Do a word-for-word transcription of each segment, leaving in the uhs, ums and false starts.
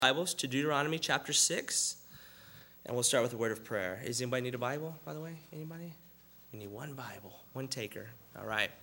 Bibles to Deuteronomy chapter six, and we'll start with a word of prayer. Does anybody need a Bible, by the way? Anybody? We need one Bible, one taker. All right.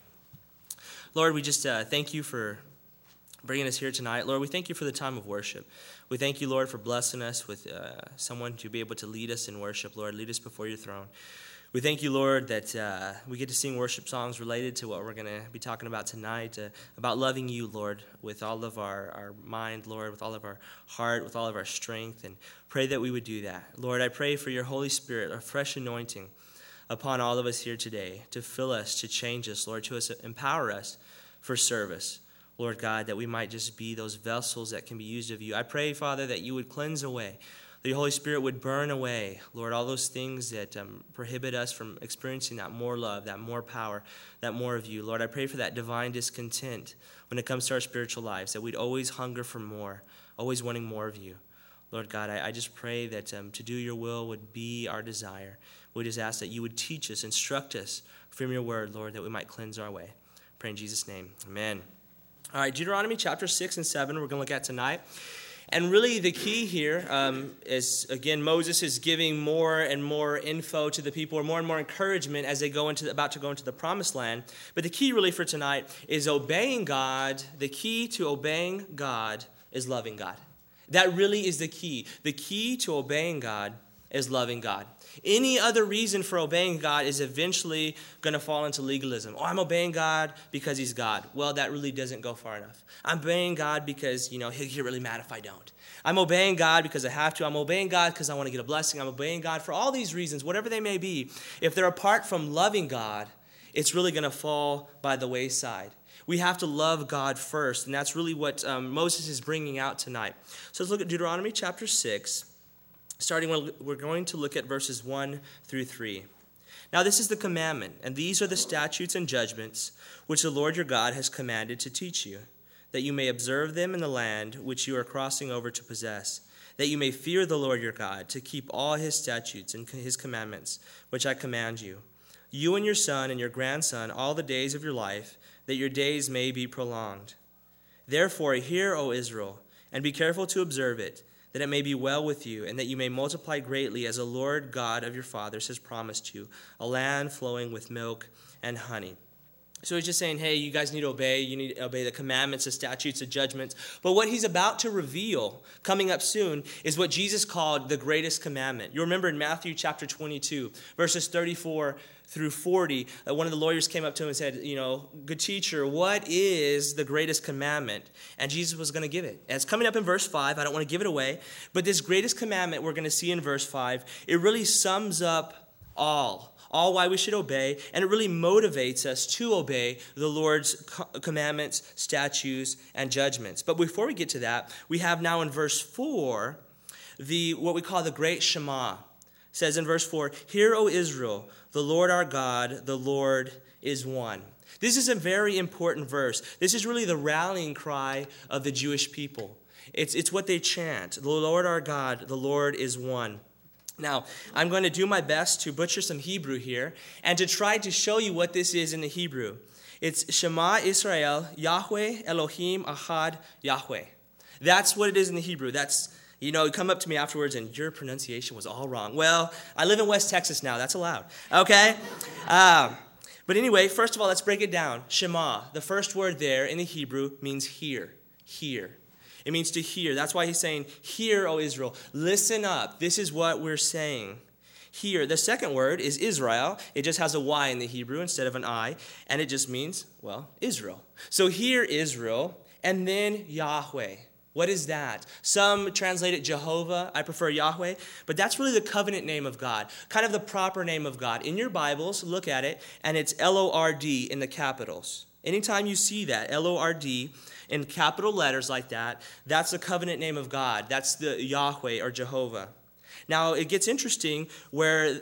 Lord, we just uh, thank you for bringing us here tonight. Lord, we thank you for the time of worship. We thank you, Lord, for blessing us with uh, someone to be able to lead us in worship. Lord, lead us before your throne. We thank you, Lord, that uh, we get to sing worship songs related to what we're going to be talking about tonight, uh, about loving you, Lord, with all of our, our mind, Lord, with all of our heart, with all of our strength, and pray that we would do that. Lord, I pray for your Holy Spirit, a fresh anointing upon all of us here today, to fill us, to change us, Lord, to us, empower us for service. Lord God, that we might just be those vessels that can be used of you. I pray, Father, that you would cleanse away, that your Holy Spirit would burn away, Lord, all those things that um, prohibit us from experiencing that more love, that more power, that more of you. Lord, I pray for that divine discontent when it comes to our spiritual lives, that we'd always hunger for more, always wanting more of you. Lord God, I, I just pray that um, to do your will would be our desire. We just ask that you would teach us, instruct us from your word, Lord, that we might cleanse our way. Pray in Jesus' name. Amen. All right, Deuteronomy chapter six and seven we're going to look at tonight. And really the key here um, is, again, Moses is giving more and more info to the people, or more and more encouragement as they go into about to go into the promised land. But the key really for tonight is obeying God. The key to obeying God is loving God. That really is the key. The key to obeying God is loving God. Any other reason for obeying God is eventually going to fall into legalism. Oh, I'm obeying God because he's God. Well, that really doesn't go far enough. I'm obeying God because, you know, he'll get really mad if I don't. I'm obeying God because I have to. I'm obeying God because I want to get a blessing. I'm obeying God for all these reasons, whatever they may be. If they're apart from loving God, it's really going to fall by the wayside. We have to love God first, and that's really what um, Moses is bringing out tonight. So let's look at Deuteronomy chapter six. Starting, we're going to look at verses one through three. Now this is the commandment, and these are the statutes and judgments which the Lord your God has commanded to teach you, that you may observe them in the land which you are crossing over to possess, that you may fear the Lord your God, to keep all his statutes and his commandments, which I command you, you and your son and your grandson, all the days of your life, that your days may be prolonged. Therefore hear, O Israel, and be careful to observe it, that it may be well with you, and that you may multiply greatly, as the Lord God of your fathers has promised you, a land flowing with milk and honey. So he's just saying, hey, you guys need to obey. You need to obey the commandments, the statutes, the judgments. But what he's about to reveal, coming up soon, is what Jesus called the greatest commandment. You remember in Matthew chapter twenty-two, verses thirty-four through forty, uh, one of the lawyers came up to him and said, you know, good teacher, what is the greatest commandment? And Jesus was going to give it. And it's coming up in verse five. I don't want to give it away. But this greatest commandment we're going to see in verse five, it really sums up all. All why we should obey, and it really motivates us to obey the Lord's commandments, statutes, and judgments. But before we get to that, we have now in verse four, the what we call the Great Shema. It says in verse four, Hear, O Israel, the Lord our God, the Lord is one. This is a very important verse. This is really the rallying cry of the Jewish people. It's, it's what they chant. The Lord our God, the Lord is one. Now, I'm going to do my best to butcher some Hebrew here and to try to show you what this is in the Hebrew. It's Shema Israel, Yahweh Elohim Ahad Yahweh. That's what it is in the Hebrew. That's, you know, come up to me afterwards and your pronunciation was all wrong. Well, I live in West Texas now. That's allowed. Okay? Uh, but anyway, first of all, let's break it down. Shema, the first word there in the Hebrew means hear, hear. It means to hear. That's why he's saying, hear, O Israel. Listen up. This is what we're saying. Hear. The second word is Israel. It just has a Y in the Hebrew instead of an I. And it just means, well, Israel. So hear, Israel. And then Yahweh. What is that? Some translate it Jehovah. I prefer Yahweh. But that's really the covenant name of God. Kind of the proper name of God. In your Bibles, look at it. And it's L O R D in the capitals. Anytime you see that, L O R D, in capital letters like that, that's the covenant name of God. That's the Yahweh or Jehovah. Now, it gets interesting where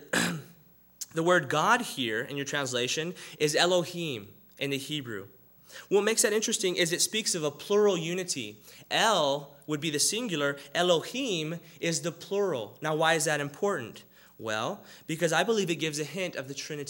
the word God here in your translation is Elohim in the Hebrew. What makes that interesting is it speaks of a plural unity. El would be the singular. Elohim is the plural. Now, why is that important? Well, because I believe it gives a hint of the Trinity.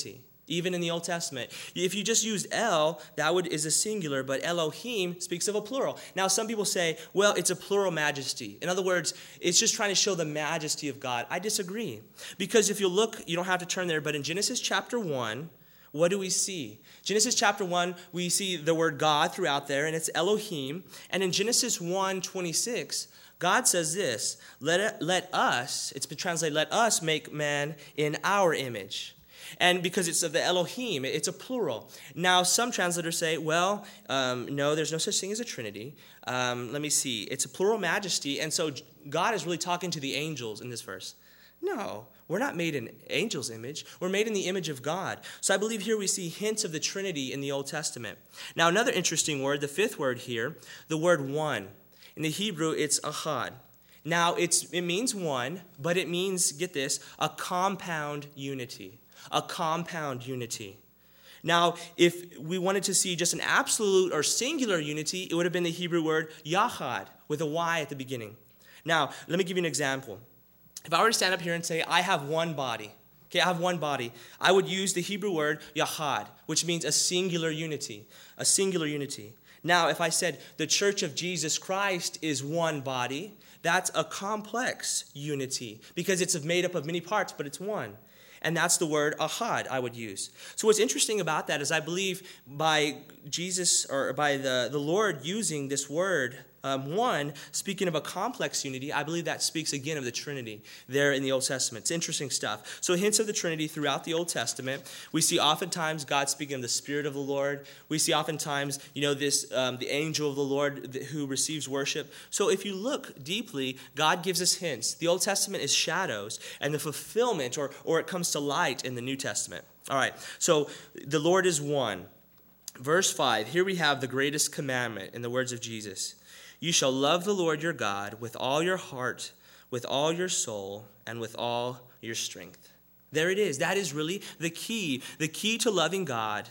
even in the Old Testament. If you just used El, that would is a singular, but Elohim speaks of a plural. Now, some people say, well, it's a plural majesty. In other words, it's just trying to show the majesty of God. I disagree. Because if you look, you don't have to turn there, but in Genesis chapter one, what do we see? Genesis chapter one, we see the word God throughout there, and it's Elohim. And in Genesis one twenty-six, God says this, let, it, let us, it's been translated, let us make man in our image. And because it's of the Elohim, it's a plural. Now, some translators say, well, um, no, there's no such thing as a Trinity. Um, let me see. It's a plural majesty, and so God is really talking to the angels in this verse. No, we're not made in angels' image. We're made in the image of God. So I believe here we see hints of the Trinity in the Old Testament. Now, another interesting word, the fifth word here, the word one. In the Hebrew, it's ahad. Now, it's it means one, but it means, get this, a compound unity. A compound unity. Now, if we wanted to see just an absolute or singular unity, it would have been the Hebrew word yachad with a Y at the beginning. Now, let me give you an example. If I were to stand up here and say, I have one body, okay, I have one body, I would use the Hebrew word yachad, which means a singular unity, a singular unity. Now, if I said the Church of Jesus Christ is one body, that's a complex unity because it's made up of many parts, but it's one. And that's the word ahad I would use. So what's interesting about that is I believe by Jesus or by the, the Lord using this word, um, one, speaking of a complex unity, I believe that speaks again of the Trinity there in the Old Testament. It's interesting stuff. So hints of the Trinity throughout the Old Testament. We see oftentimes God speaking of the Spirit of the Lord. We see oftentimes, you know, this um, the angel of the Lord who receives worship. So if you look deeply, God gives us hints. The Old Testament is shadows, and the fulfillment or, or it comes to light in the New Testament. All right, so the Lord is one. Verse five, here we have the greatest commandment in the words of Jesus. You shall love the Lord your God with all your heart, with all your soul, and with all your strength. There it is. That is really the key. The key to loving God,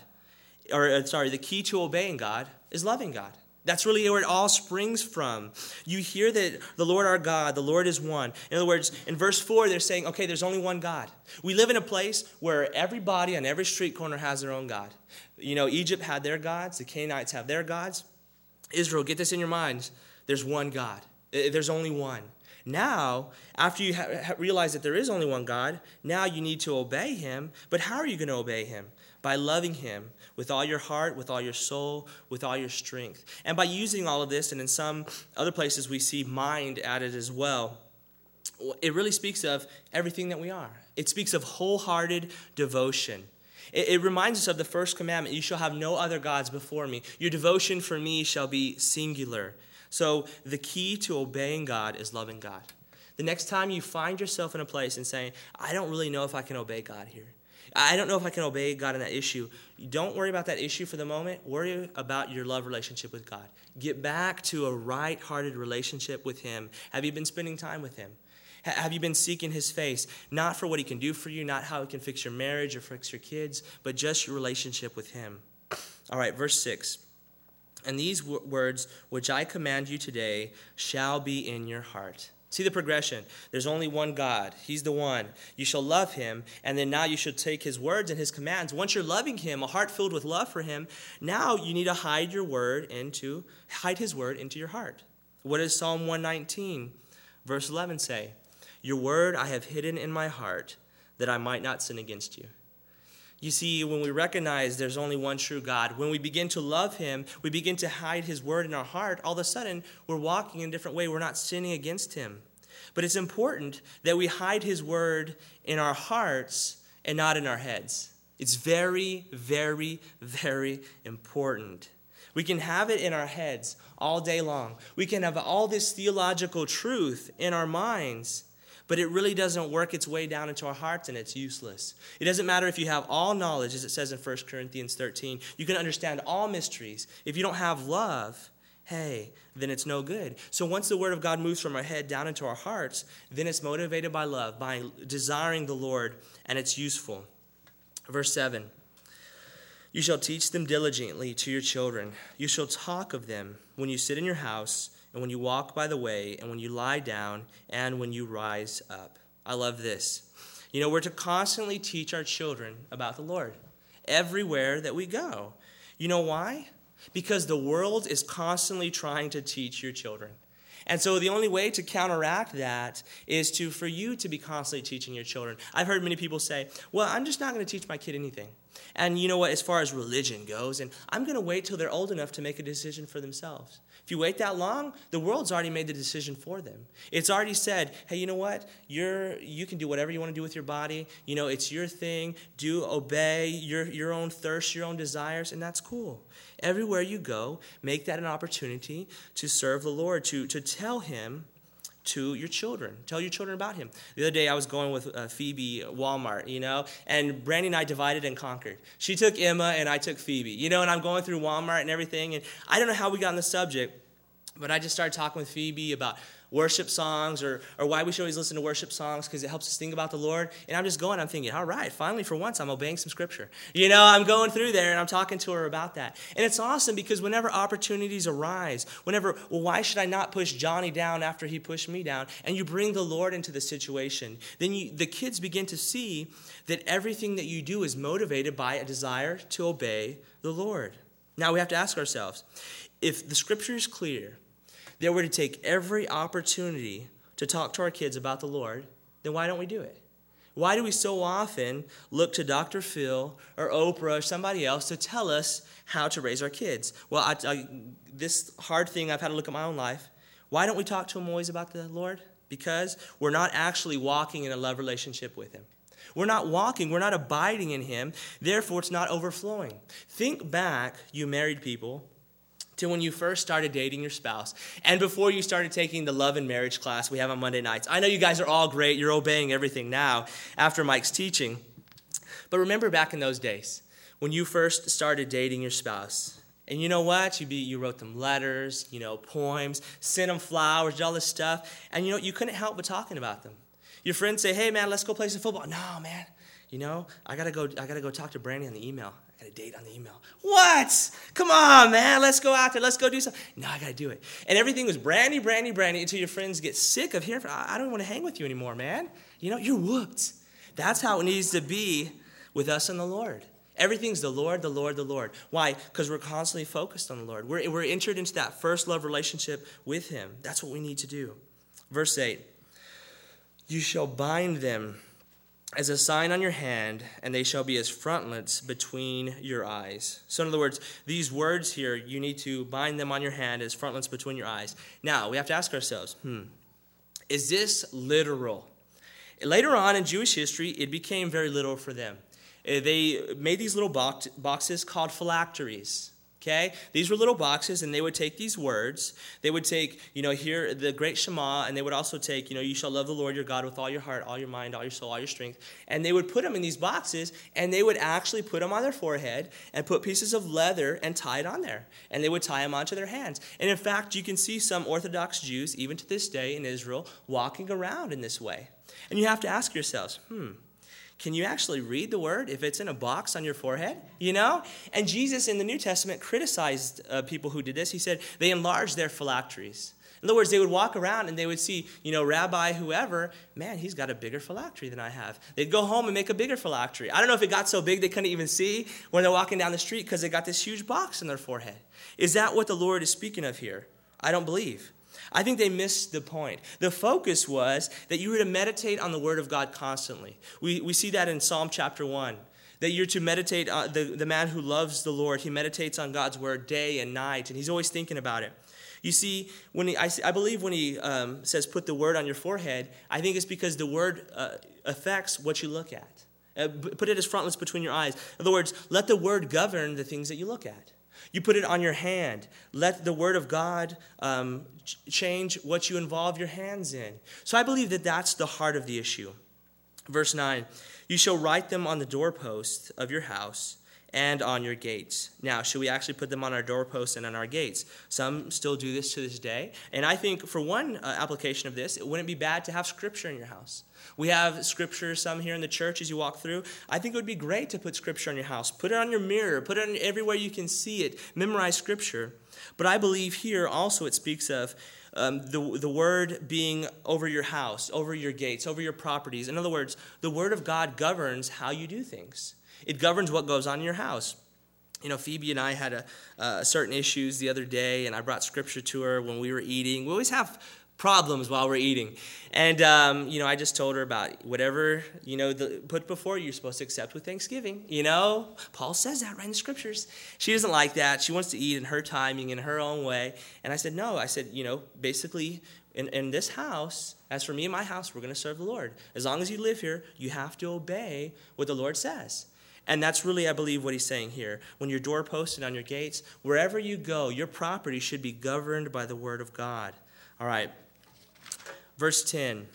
or sorry, the key to obeying God is loving God. That's really where it all springs from. You hear that the Lord our God, the Lord is one. In other words, in verse four, they're saying, okay, there's only one God. We live in a place where everybody on every street corner has their own God. You know, Egypt had their gods. The Canaanites have their gods. Israel, get this in your minds. There's one God. There's only one. Now, after you ha- realize that there is only one God, now you need to obey him. But how are you going to obey him? By loving him with all your heart, with all your soul, with all your strength. And by using all of this, and in some other places we see mind added as well, it really speaks of everything that we are. It speaks of wholehearted devotion. It, it reminds us of the first commandment, you shall have no other gods before me. Your devotion for me shall be singular. So the key to obeying God is loving God. The next time you find yourself in a place and saying, I don't really know if I can obey God here. I don't know if I can obey God in that issue. Don't worry about that issue for the moment. Worry about your love relationship with God. Get back to a right-hearted relationship with him. Have you been spending time with him? Have you been seeking his face? Not for what he can do for you, not how he can fix your marriage or fix your kids, but just your relationship with him. All right, verse six. And these w- words which I command you today shall be in your heart. See the progression. There's only one God. He's the one. You shall love him, and then now you should take his words and his commands. Once you're loving him, a heart filled with love for him, now you need to hide your word into, hide his word into your heart. What does Psalm one nineteen, verse eleven say? Your word I have hidden in my heart, that I might not sin against you. You see, when we recognize there's only one true God, when we begin to love him, we begin to hide his word in our heart, all of a sudden, we're walking in a different way. We're not sinning against him. But it's important that we hide his word in our hearts and not in our heads. It's very, very, very important. We can have it in our heads all day long. We can have all this theological truth in our minds, but it really doesn't work its way down into our hearts, and it's useless. It doesn't matter if you have all knowledge, as it says in First Corinthians thirteen. You can understand all mysteries. If you don't have love, hey, then it's no good. So once the word of God moves from our head down into our hearts, then it's motivated by love, by desiring the Lord, and it's useful. Verse seven. You shall teach them diligently to your children. You shall talk of them when you sit in your house, and when you walk by the way, and when you lie down, and when you rise up. I love this. You know, we're to constantly teach our children about the Lord. everywhere that we go. You know why? Because the world is constantly trying to teach your children. And so the only way to counteract that is to for you to be constantly teaching your children. I've heard many people say, well, I'm just not going to teach my kid anything. And you know what, as far as religion goes, and I'm going to wait till they're old enough to make a decision for themselves. If you wait that long, the world's already made the decision for them. It's already said, hey, you know what? You're you can do whatever you want to do with your body. You know, it's your thing. Do obey your, your own thirst, your own desires, and that's cool. Everywhere you go, make that an opportunity to serve the Lord, to, to tell him to your children. Tell your children about him. The other day I was going with uh, Phoebe at Walmart, you know, and Brandy and I divided and conquered. She took Emma and I took Phoebe, you know, and I'm going through Walmart and everything, and I don't know how we got on the subject, but I just started talking with Phoebe about worship songs or or why we should always listen to worship songs because it helps us think about the Lord. And I'm just going, I'm thinking, all right, finally for once I'm obeying some scripture. You know, I'm going through there and I'm talking to her about that. And it's awesome because whenever opportunities arise, whenever, well, why should I not push Johnny down after he pushed me down? And you bring the Lord into the situation, then you, the kids begin to see that everything that you do is motivated by a desire to obey the Lord. Now we have to ask ourselves, if the scripture is clear, that we're to take every opportunity to talk to our kids about the Lord, then why don't we do it? Why do we so often look to Doctor Phil or Oprah or somebody else to tell us how to raise our kids? Well, I, I, this hard thing, I've had to look at my own life. Why don't we talk to them always about the Lord? Because we're not actually walking in a love relationship with him. We're not walking, we're not abiding in him, therefore it's not overflowing. Think back, you married people, to when you first started dating your spouse and before you started taking the love and marriage class we have on Monday nights. I know you guys are all great. You're obeying everything now after Mike's teaching. But remember back in those days when you first started dating your spouse. And you know what? You be you wrote them letters, you know, poems, sent them flowers, did all this stuff. And you know, you couldn't help but talking about them. Your friends say, hey, man, let's go play some football. No, man. You know, I got to go I got to go talk to Brandy on the email. I got a date on the email. What? Come on, man. Let's go out there. Let's go do something. No, I got to do it. And everything was brandy, brandy, brandy until your friends get sick of hearing, I don't want to hang with you anymore, man. You know, you're whooped. That's how it needs to be with us and the Lord. Everything's the Lord, the Lord, the Lord. Why? Because we're constantly focused on the Lord. We're, we're entered into that first love relationship with him. That's what we need to do. Verse eight. You shall bind them as a sign on your hand, and they shall be as frontlets between your eyes. So in other words, these words here, you need to bind them on your hand as frontlets between your eyes. Now, we have to ask ourselves, hmm, is this literal? Later on in Jewish history, it became very literal for them. They made these little box, boxes called phylacteries. Okay? These were little boxes, and they would take these words. They would take, you know, here, the great Shema, and they would also take, you know, you shall love the Lord your God with all your heart, all your mind, all your soul, all your strength. And they would put them in these boxes, and they would actually put them on their forehead and put pieces of leather and tie it on there. And they would tie them onto their hands. And in fact, you can see some Orthodox Jews, even to this day in Israel, walking around in this way. And you have to ask yourselves, hmm, can you actually read the word if it's in a box on your forehead? You know? And Jesus in the New Testament criticized uh, people who did this. He said they enlarged their phylacteries. In other words, they would walk around and they would see, you know, Rabbi whoever, man, he's got a bigger phylactery than I have. They'd go home and make a bigger phylactery. I don't know if it got so big they couldn't even see when they're walking down the street because they got this huge box in their forehead. Is that what the Lord is speaking of here? I don't believe. I think they missed the point. The focus was that you were to meditate on the Word of God constantly. We we see that in Psalm chapter one, that you're to meditate, uh, the, the man who loves the Lord, he meditates on God's Word day and night, and he's always thinking about it. You see, when he, I, I believe when he um, says put the Word on your forehead, I think it's because the Word uh, affects what you look at. Uh, put it as frontlets between your eyes. In other words, let the Word govern the things that you look at. You put it on your hand. Let the Word of God um, ch- change what you involve your hands in. So I believe that that's the heart of the issue. Verse nine, you shall write them on the doorposts of your house and on your gates. Now, should we actually put them on our doorposts and on our gates? Some still do this to this day. And I think for one uh, application of this, it wouldn't be bad to have Scripture in your house. We have Scripture, some here in the church as you walk through. I think it would be great to put Scripture on your house. Put it on your mirror. Put it on everywhere you can see it. Memorize Scripture. But I believe here also it speaks of um, the, the Word being over your house, over your gates, over your properties. In other words, the Word of God governs how you do things. It governs what goes on in your house. You know, Phoebe and I had a, uh, certain issues the other day, and I brought scripture to her when we were eating. We always have problems while we're eating. And, um, you know, I just told her about whatever, you know, the, put before you, you're supposed to accept with thanksgiving. You know, Paul says that right in the scriptures. She doesn't like that. She wants to eat in her timing, in her own way. And I said, no. I said, you know, basically, in, in this house, as for me and my house, we're going to serve the Lord. As long as you live here, you have to obey what the Lord says. And that's really, I believe, what he's saying here. When your doorposts and on your gates, wherever you go, your property should be governed by the word of God. All right. Verse ten.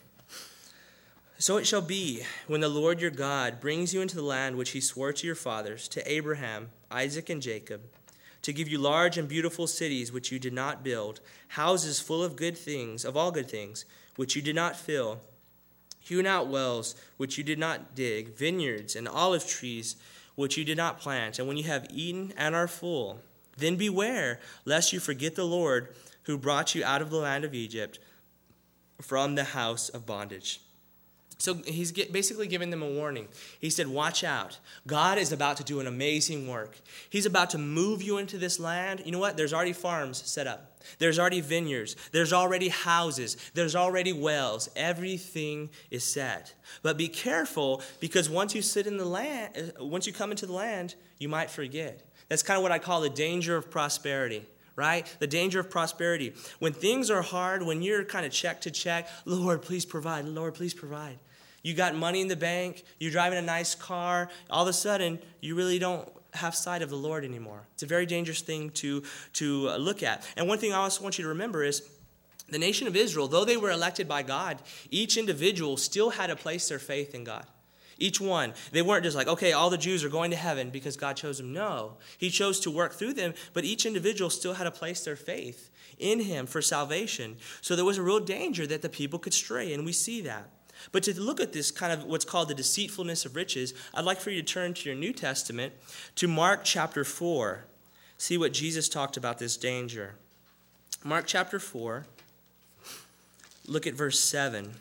So it shall be, when the Lord your God brings you into the land which he swore to your fathers, to Abraham, Isaac, and Jacob, to give you large and beautiful cities which you did not build, houses full of good things, of all good things, which you did not fill, hewn out wells which you did not dig, vineyards and olive trees which you did not plant. And when you have eaten and are full, then beware lest you forget the Lord who brought you out of the land of Egypt from the house of bondage. So he's get, basically giving them a warning. He said, watch out. God is about to do an amazing work. He's about to move you into this land. You know what? There's already farms set up. There's already vineyards. There's already houses. There's already wells. Everything is set. But be careful, because once you sit in the land, once you come into the land, you might forget. That's kind of what I call the danger of prosperity. Right? The danger of prosperity. When things are hard, when you're kind of check to check, Lord, please provide. Lord, please provide. You got money in the bank. You're driving a nice car. All of a sudden, you really don't have sight of the Lord anymore. It's a very dangerous thing to, to look at. And one thing I also want you to remember is the nation of Israel, though they were elected by God, each individual still had to place their faith in God. Each one. They weren't just like, okay, all the Jews are going to heaven because God chose them. No. He chose to work through them, but each individual still had to place their faith in him for salvation. So there was a real danger that the people could stray, and we see that. But to look at this kind of what's called the deceitfulness of riches, I'd like for you to turn to your New Testament, to Mark chapter four. See what Jesus talked about this danger. Mark chapter four, look at verse seven.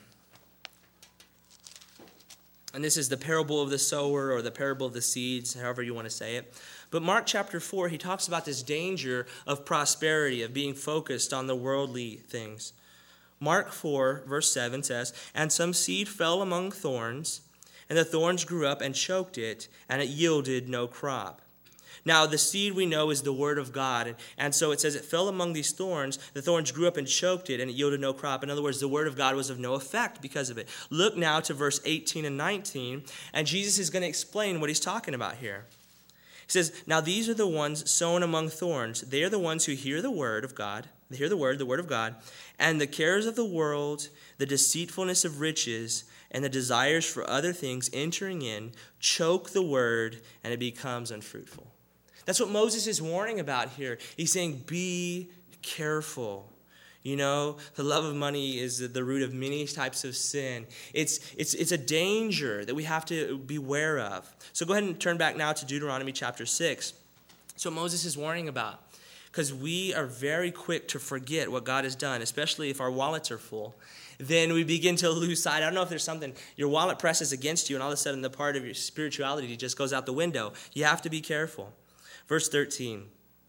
And this is the parable of the sower, or the parable of the seeds, however you want to say it. But Mark chapter four, he talks about this danger of prosperity, of being focused on the worldly things. Mark four, verse seven says, and some seed fell among thorns, and the thorns grew up and choked it, and it yielded no crop. Now, the seed we know is the word of God. And so it says it fell among these thorns. The thorns grew up and choked it, and it yielded no crop. In other words, the word of God was of no effect because of it. Look now to verse eighteen and nineteen, and Jesus is going to explain what he's talking about here. He says, now these are the ones sown among thorns. They are the ones who hear the word of God. They hear the word, the word of God. And the cares of the world, the deceitfulness of riches, and the desires for other things entering in, choke the word, and it becomes unfruitful. That's what Moses is warning about here. He's saying, be careful. You know, the love of money is the root of many types of sin. It's, it's, it's a danger that we have to beware of. So go ahead and turn back now to Deuteronomy chapter six. That's what Moses is warning about. Because we are very quick to forget what God has done, especially if our wallets are full. Then we begin to lose sight. I don't know if there's something, your wallet presses against you, and all of a sudden the part of your spirituality just goes out the window. You have to be careful. Verse thirteen,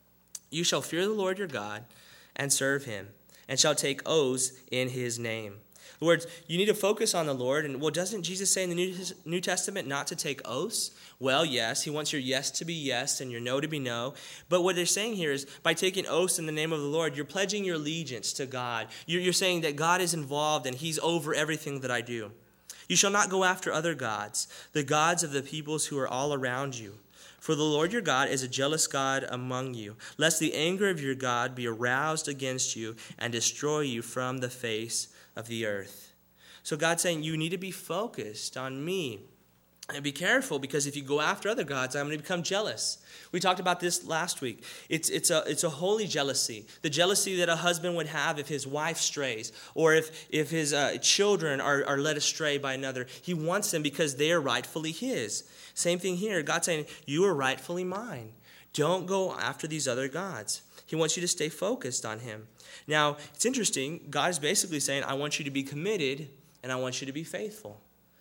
you shall fear the Lord your God and serve him, and shall take oaths in his name. In other words, you need to focus on the Lord. And, well, doesn't Jesus say in the New, New Testament not to take oaths? Well, yes, he wants your yes to be yes and your no to be no. But what they're saying here is by taking oaths in the name of the Lord, you're pledging your allegiance to God. You're, you're saying that God is involved and he's over everything that I do. You shall not go after other gods, the gods of the peoples who are all around you. For the Lord your God is a jealous God among you, lest the anger of your God be aroused against you and destroy you from the face of the earth. So God's saying you need to be focused on me. And be careful, because if you go after other gods, I'm going to become jealous. We talked about this last week. It's, it's, a, it's a holy jealousy. The jealousy that a husband would have if his wife strays, or if, if his uh, children are, are led astray by another. He wants them because they are rightfully his. Same thing here. God's saying, you are rightfully mine. Don't go after these other gods. He wants you to stay focused on him. Now, it's interesting. God is basically saying, I want you to be committed and I want you to be faithful.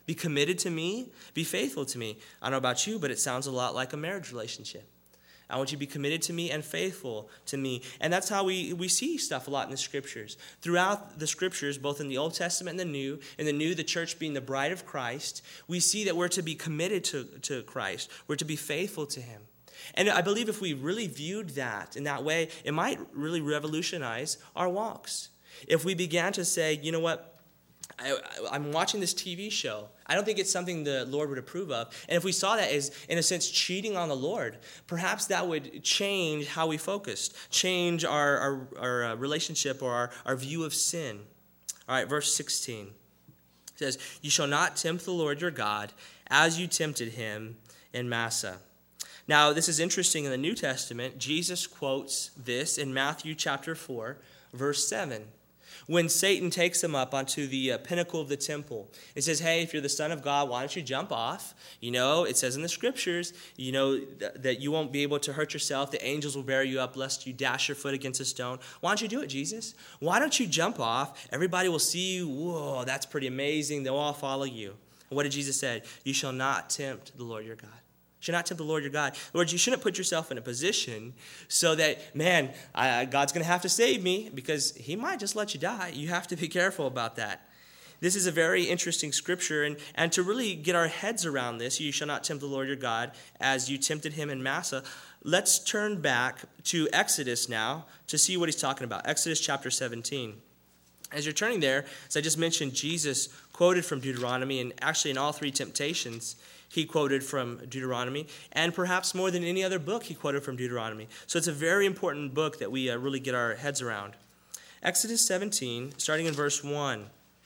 Be committed to me. Be faithful to me. I don't know about you, but it sounds a lot like a marriage relationship. I want you to be committed to me and faithful to me. And that's how we, we see stuff a lot in the Scriptures. Throughout the Scriptures, both in the Old Testament and the New, in the New, the church being the bride of Christ, we see that we're to be committed to, to Christ. We're to be faithful to him. And I believe if we really viewed that in that way, it might really revolutionize our walks. If we began to say, you know what, I, I'm watching this T V show. I don't think it's something the Lord would approve of. And if we saw that as, in a sense, cheating on the Lord, perhaps that would change how we focused, change our, our, our uh, relationship or our, our view of sin. All right, verse sixteen says, you shall not tempt the Lord your God as you tempted him in Massah. Now, this is interesting in the New Testament. Jesus quotes this in Matthew chapter four, verse seven. When Satan takes him up onto the uh, pinnacle of the temple, it says, hey, if you're the Son of God, why don't you jump off? You know, it says in the Scriptures, you know, th- that you won't be able to hurt yourself. The angels will bear you up lest you dash your foot against a stone. Why don't you do it, Jesus? Why don't you jump off? Everybody will see you. Whoa, that's pretty amazing. They'll all follow you. And what did Jesus say? You shall not tempt the Lord your God. You should not tempt the Lord your God. In other words, you shouldn't put yourself in a position so that, man, I, God's going to have to save me because he might just let you die. You have to be careful about that. This is a very interesting scripture, and, and to really get our heads around this, you shall not tempt the Lord your God as you tempted him in Massah. Let's turn back to Exodus now to see what he's talking about. Exodus chapter seventeen. As you're turning there, as I just mentioned, Jesus quoted from Deuteronomy, and actually in all three temptations, he quoted from Deuteronomy, and perhaps more than any other book, he quoted from Deuteronomy. So it's a very important book that we uh, really get our heads around. Exodus seventeen, starting in verse one,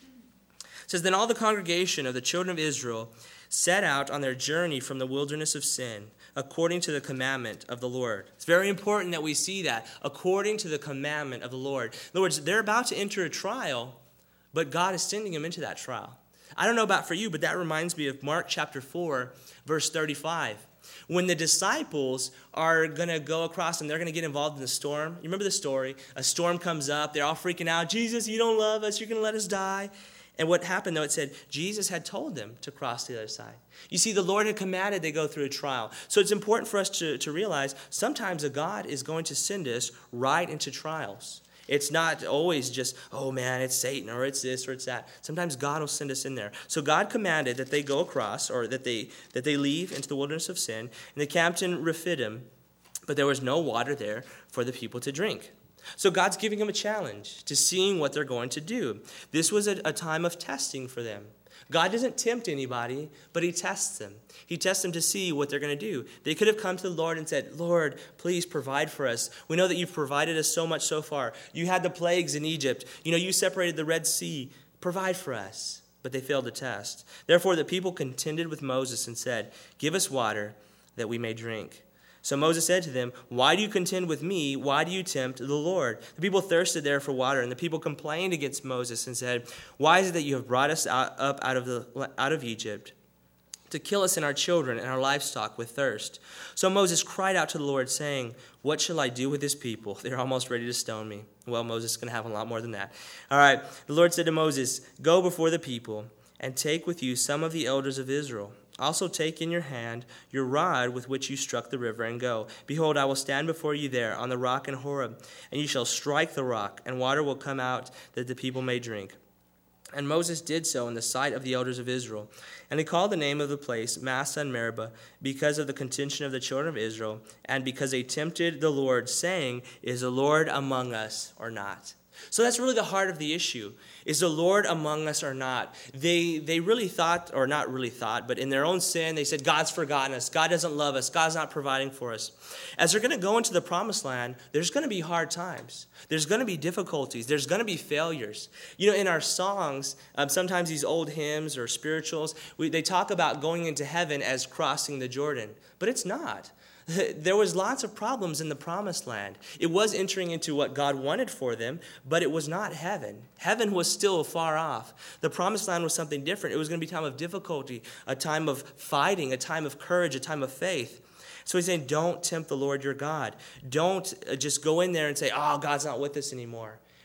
says, Then all the congregation of the children of Israel set out on their journey from the wilderness of sin, according to the commandment of the Lord. It's very important that we see that, according to the commandment of the Lord. In other words, they're about to enter a trial, but God is sending them into that trial. I don't know about for you, but that reminds me of Mark chapter four, verse thirty-five. When the disciples are going to go across and they're going to get involved in the storm. You remember the story? A storm comes up. They're all freaking out. Jesus, you don't love us. You're going to let us die. And what happened, though, it said Jesus had told them to cross to the other side. You see, the Lord had commanded they go through a trial. So it's important for us to, to realize sometimes a God is going to send us right into trials. It's not always just, oh man, it's Satan, or it's this, or it's that. Sometimes God will send us in there. So God commanded that they go across, or that they that they leave into the wilderness of sin, and they camped in Rephidim, but there was no water there for the people to drink. So God's giving them a challenge to seeing what they're going to do. This was a, a time of testing for them. God doesn't tempt anybody, but he tests them. He tests them to see what they're going to do. They could have come to the Lord and said, Lord, please provide for us. We know that you've provided us so much so far. You had the plagues in Egypt. You know, you separated the Red Sea. Provide for us. But they failed to test. Therefore, the people contended with Moses and said, give us water that we may drink. So Moses said to them, why do you contend with me? Why do you tempt the Lord? The people thirsted there for water, and the people complained against Moses and said, why is it that you have brought us out, up out of, the, out of Egypt to kill us and our children and our livestock with thirst? So Moses cried out to the Lord, saying, what shall I do with this people? They're almost ready to stone me. Well, Moses is going to have a lot more than that. All right, the Lord said to Moses, go before the people and take with you some of the elders of Israel. Also take in your hand your rod with which you struck the river, and go. Behold, I will stand before you there on the rock in Horeb, and you shall strike the rock, and water will come out that the people may drink. And Moses did so in the sight of the elders of Israel. And he called the name of the place Massah and Meribah, because of the contention of the children of Israel, and because they tempted the Lord, saying, is the Lord among us or not? So that's really the heart of the issue. Is the Lord among us or not? They they really thought, or not really thought, but in their own sin, they said, God's forgotten us. God doesn't love us. God's not providing for us. As they're going to go into the promised land, there's going to be hard times. There's going to be difficulties. There's going to be failures. You know, in our songs, um, sometimes these old hymns or spirituals, we, they talk about going into heaven as crossing the Jordan. But it's not. There was lots of problems in the promised land. It was entering into what God wanted for them, but it was not heaven. Heaven was still far off. The promised land was something different. It was going to be a time of difficulty, a time of fighting, a time of courage, a time of faith. So he's saying, don't tempt the Lord your God. Don't just go in there and say, oh, God's not with us anymore.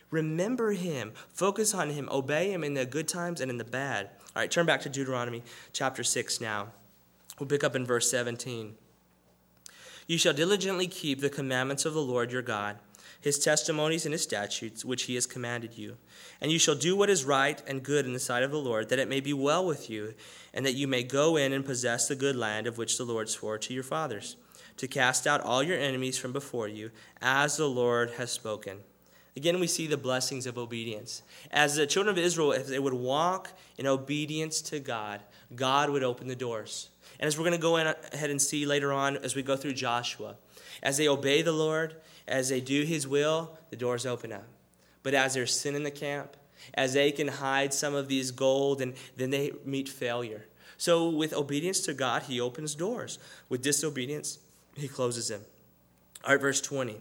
Remember him. Focus on him. Obey him in the good times and in the bad. All right, turn back to Deuteronomy chapter six now. We'll pick up in verse seventeen. You shall diligently keep the commandments of the Lord your God, his testimonies and his statutes, which he has commanded you. And you shall do what is right and good in the sight of the Lord, that it may be well with you, and that you may go in and possess the good land of which the Lord swore to your fathers, to cast out all your enemies from before you, as the Lord has spoken. Again, we see the blessings of obedience. As the children of Israel, if they would walk in obedience to God, God would open the doors. And as we're going to go in ahead and see later on as we go through Joshua, as they obey the Lord, as they do his will, the doors open up. But as there's sin in the camp, as they can hide some of these gold, and then they meet failure. So with obedience to God, he opens doors. With disobedience, he closes them. All right, verse twenty.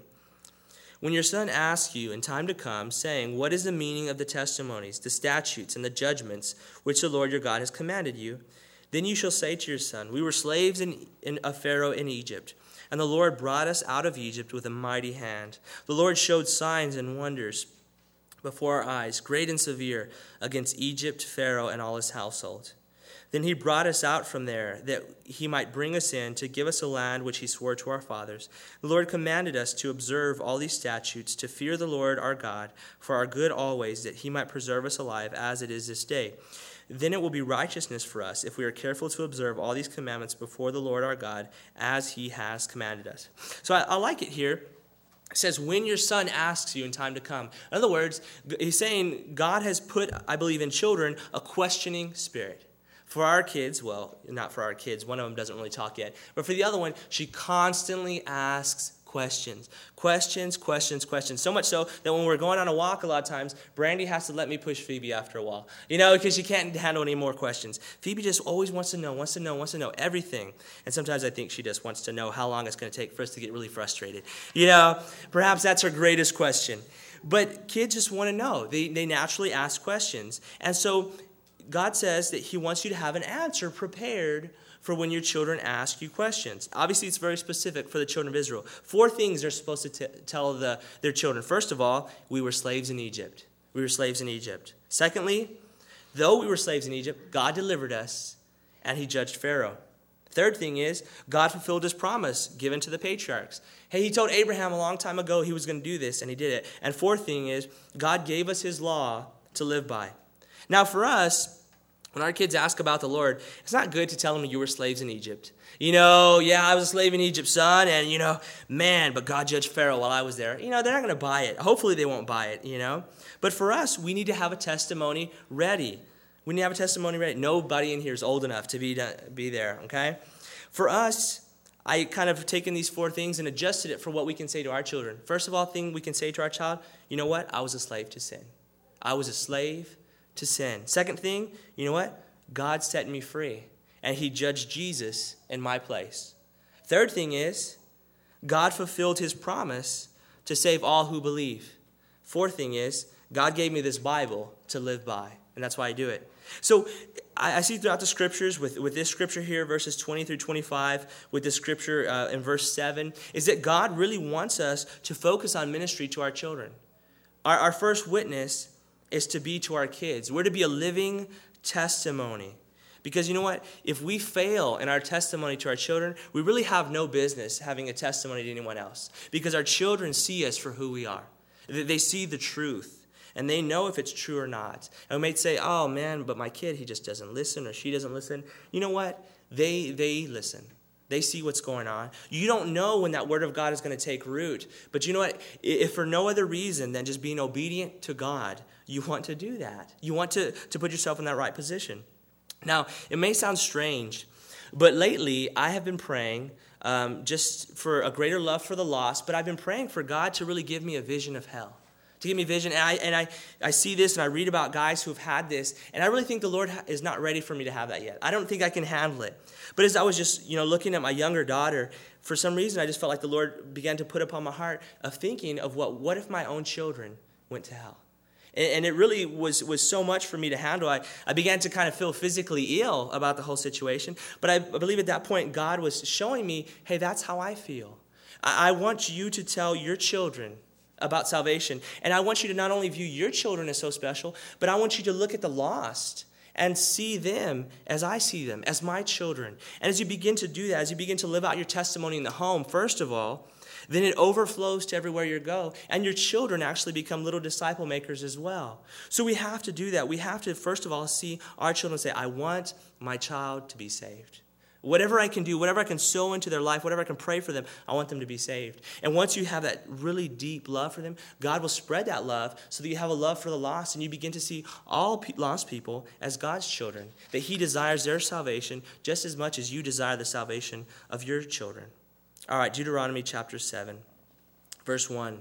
When your son asks you in time to come, saying, what is the meaning of the testimonies, the statutes, and the judgments which the Lord your God has commanded you? Then you shall say to your son, we were slaves in, in, of Pharaoh in Egypt, and the Lord brought us out of Egypt with a mighty hand. The Lord showed signs and wonders before our eyes, great and severe, against Egypt, Pharaoh, and all his household. Then he brought us out from there, that he might bring us in to give us a land which he swore to our fathers. The Lord commanded us to observe all these statutes, to fear the Lord our God, for our good always, that he might preserve us alive as it is this day. Then it will be righteousness for us if we are careful to observe all these commandments before the Lord our God, as he has commanded us. So I, I like it here. It says, when your son asks you in time to come. In other words, he's saying God has put, I believe, in children a questioning spirit. For our kids, well, not for our kids, one of them doesn't really talk yet, but for the other one, she constantly asks questions. Questions, questions, questions. So much so that when we're going on a walk a lot of times, Brandy has to let me push Phoebe after a while. You know, because she can't handle any more questions. Phoebe just always wants to know, wants to know, wants to know everything. And sometimes I think she just wants to know how long it's going to take for us to get really frustrated. You know, perhaps that's her greatest question. But kids just want to know. They, they naturally ask questions. And so God says that he wants you to have an answer prepared for when your children ask you questions. Obviously, it's very specific for the children of Israel. Four things they're supposed to t- tell the, their children. First of all, we were slaves in Egypt. We were slaves in Egypt. Secondly, though we were slaves in Egypt, God delivered us, and he judged Pharaoh. Third thing is, God fulfilled his promise given to the patriarchs. Hey, he told Abraham a long time ago he was going to do this, and he did it. And fourth thing is, God gave us his law to live by. Now, for us, when our kids ask about the Lord, it's not good to tell them you were slaves in Egypt. You know, yeah, I was a slave in Egypt, son, and, you know, man, but God judged Pharaoh while I was there. You know, they're not going to buy it. Hopefully they won't buy it, you know. But for us, we need to have a testimony ready. We need to have a testimony ready. Nobody in here is old enough to be, to be there, okay? For us, I kind of taken these four things and adjusted it for what we can say to our children. First of all, thing we can say to our child, you know what? I was a slave to sin. I was a slave to sin. Second thing, you know what? God set me free, and he judged Jesus in my place. Third thing is, God fulfilled his promise to save all who believe. Fourth thing is, God gave me this Bible to live by, and that's why I do it. So I, I see throughout the scriptures, with, with this scripture here, verses twenty through twenty-five, with this scripture uh, in verse seven, is that God really wants us to focus on ministry to our children. Our, our first witness is to be to our kids. We're to be a living testimony. Because you know what? If we fail in our testimony to our children, we really have no business having a testimony to anyone else. Because our children see us for who we are. They see the truth. And they know if it's true or not. And we may say, oh man, but my kid, he just doesn't listen, or she doesn't listen. You know what? They, they listen. They see what's going on. You don't know when that word of God is going to take root. But you know what? If for no other reason than just being obedient to God, you want to do that. You want to, to put yourself in that right position. Now, it may sound strange, but lately I have been praying um, just for a greater love for the lost, but I've been praying for God to really give me a vision of hell. To give me vision. And I and I, I see this and I read about guys who have had this, and I really think the Lord is not ready for me to have that yet. I don't think I can handle it. But as I was just, you know, looking at my younger daughter, for some reason I just felt like the Lord began to put upon my heart of thinking of what, what if my own children went to hell? And, and it really was, was so much for me to handle. I, I began to kind of feel physically ill about the whole situation. But I, I believe at that point God was showing me, hey, that's how I feel. I, I want you to tell your children about salvation. And I want you to not only view your children as so special, but I want you to look at the lost and see them as I see them, as my children. And as you begin to do that, as you begin to live out your testimony in the home, first of all, then it overflows to everywhere you go. And your children actually become little disciple makers as well. So we have to do that. We have to, first of all, see our children say, I want my child to be saved. Whatever I can do, whatever I can sow into their life, whatever I can pray for them, I want them to be saved. And once you have that really deep love for them, God will spread that love so that you have a love for the lost, and you begin to see all pe- lost people as God's children, that he desires their salvation just as much as you desire the salvation of your children. All right, Deuteronomy chapter seven, verse one.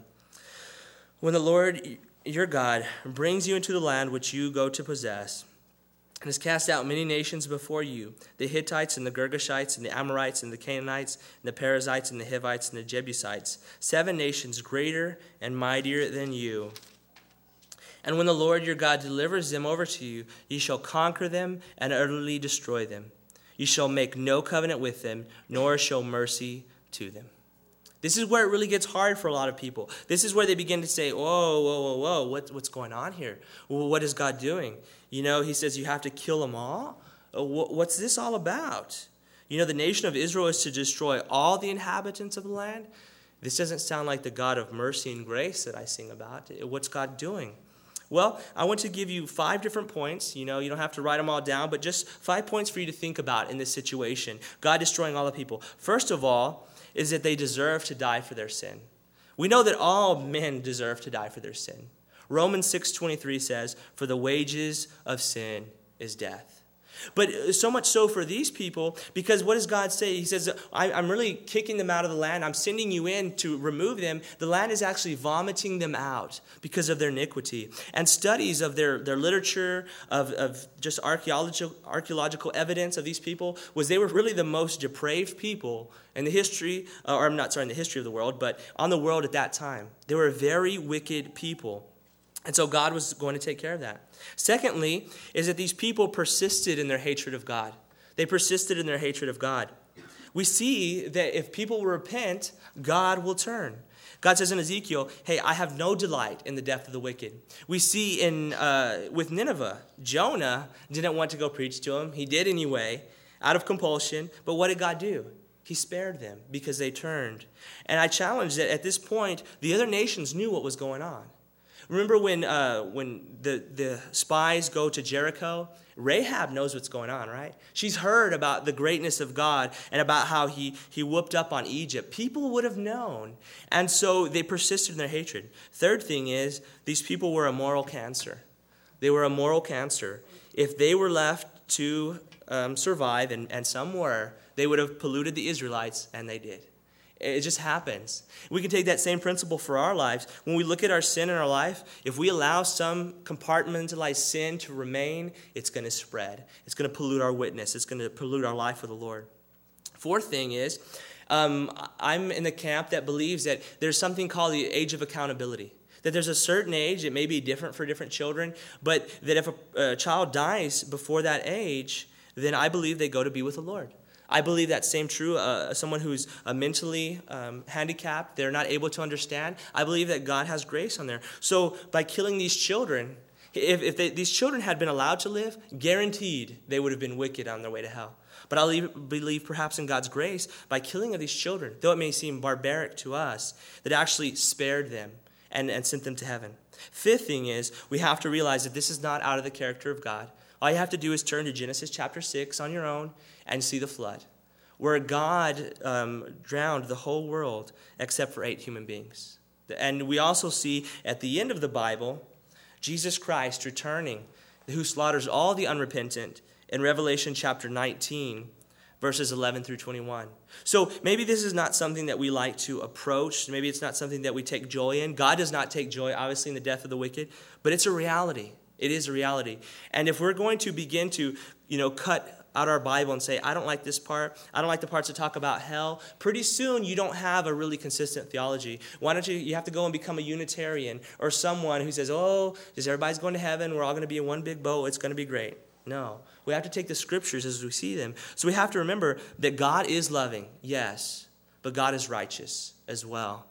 When the Lord your God brings you into the land which you go to possess, and has cast out many nations before you, the Hittites and the Girgashites and the Amorites and the Canaanites and the Perizzites and the Hivites and the Jebusites, seven nations greater and mightier than you. And when the Lord your God delivers them over to you, ye shall conquer them and utterly destroy them. You shall make no covenant with them, nor show mercy to them. This is where it really gets hard for a lot of people. This is where they begin to say, whoa, whoa, whoa, whoa, what, what's going on here? Well, what is God doing? You know, he says you have to kill them all? What's this all about? You know, the nation of Israel is to destroy all the inhabitants of the land. This doesn't sound like the God of mercy and grace that I sing about. What's God doing? Well, I want to give you five different points. You know, you don't have to write them all down, but just five points for you to think about in this situation. God destroying all the people. First of all, is that they deserve to die for their sin. We know that all men deserve to die for their sin. Romans six twenty-three says, for the wages of sin is death. But so much so for these people, because what does God say? He says, I'm really kicking them out of the land. I'm sending you in to remove them. The land is actually vomiting them out because of their iniquity. And studies of their, their literature, of, of just archaeological, archaeological evidence of these people, was they were really the most depraved people in the history, or I'm not sorry, in the history of the world, but on the world at that time. They were very wicked people. And so God was going to take care of that. Secondly, is that these people persisted in their hatred of God. They persisted in their hatred of God. We see that if people will repent, God will turn. God says in Ezekiel, hey, I have no delight in the death of the wicked. We see in uh, with Nineveh, Jonah didn't want to go preach to him. He did anyway, out of compulsion. But what did God do? He spared them because they turned. And I challenge that at this point, the other nations knew what was going on. Remember when uh, when the, the spies go to Jericho? Rahab knows what's going on, right? She's heard about the greatness of God and about how he, he whooped up on Egypt. People would have known. And so they persisted in their hatred. Third thing is, these people were a moral cancer. They were a moral cancer. If they were left to um, survive, and, and some were, they would have polluted the Israelites, and they did. It just happens. We can take that same principle for our lives. When we look at our sin in our life, if we allow some compartmentalized sin to remain, it's going to spread. It's going to pollute our witness. It's going to pollute our life with the Lord. Fourth thing is, um, I'm in the camp that believes that there's something called the age of accountability. That there's a certain age, it may be different for different children, but that if a, a child dies before that age, then I believe they go to be with the Lord. I believe that's same true. Uh, someone who's uh, mentally um, handicapped, they're not able to understand. I believe that God has grace on there. So by killing these children, if, if they, these children had been allowed to live, guaranteed they would have been wicked on their way to hell. But I believe, believe perhaps in God's grace, by killing of these children, though it may seem barbaric to us, that actually spared them and, and sent them to heaven. Fifth thing is, we have to realize that this is not out of the character of God. All you have to do is turn to Genesis chapter six on your own and see the flood, where God um, drowned the whole world except for eight human beings. And we also see at the end of the Bible, Jesus Christ returning, who slaughters all the unrepentant in Revelation chapter nineteen, verses eleven through twenty-one. So maybe this is not something that we like to approach. Maybe it's not something that we take joy in. God does not take joy, obviously, in the death of the wicked, but it's a reality. It is a reality. And if we're going to begin to, you know, cut out our Bible and say, I don't like this part, I don't like the parts that talk about hell, pretty soon you don't have a really consistent theology. Why don't you, you have to go and become a Unitarian or someone who says, oh, just everybody's going to heaven, we're all going to be in one big boat, it's going to be great. No. We have to take the scriptures as we see them. So we have to remember that God is loving, yes, but God is righteous as well.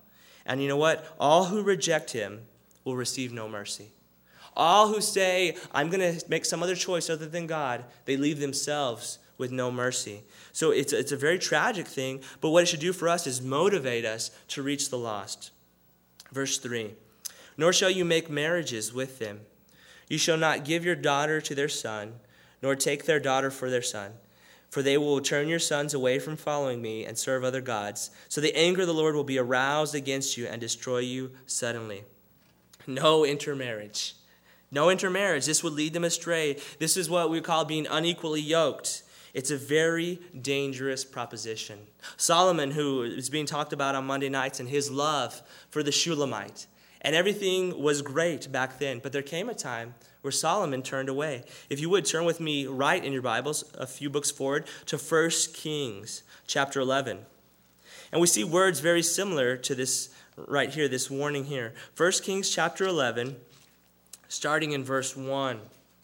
And you know what? All who reject him will receive no mercy. All who say, I'm going to make some other choice other than God, they leave themselves with no mercy. So it's, it's a very tragic thing, but what it should do for us is motivate us to reach the lost. Verse three, nor shall you make marriages with them. You shall not give your daughter to their son, nor take their daughter for their son. For they will turn your sons away from following me and serve other gods. So the anger of the Lord will be aroused against you and destroy you suddenly. No intermarriage. No intermarriage. This would lead them astray. This is what we call being unequally yoked. It's a very dangerous proposition. Solomon, who is being talked about on Monday nights, and his love for the Shulamite. And everything was great back then. But there came a time where Solomon turned away. If you would, turn with me right in your Bibles, a few books forward, to First Kings chapter eleven. And we see words very similar to this right here, this warning here. First Kings chapter eleven, starting in verse one.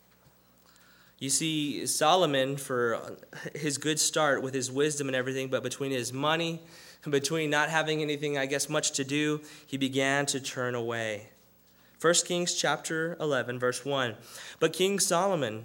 You see Solomon, for his good start with his wisdom and everything, but between his money, between not having anything, I guess, much to do, he began to turn away. First Kings chapter eleven, verse one. But King Solomon